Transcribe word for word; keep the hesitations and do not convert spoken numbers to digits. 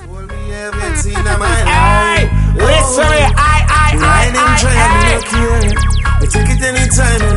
Hey, listen me, I, I, I, I, I, I take it anytime,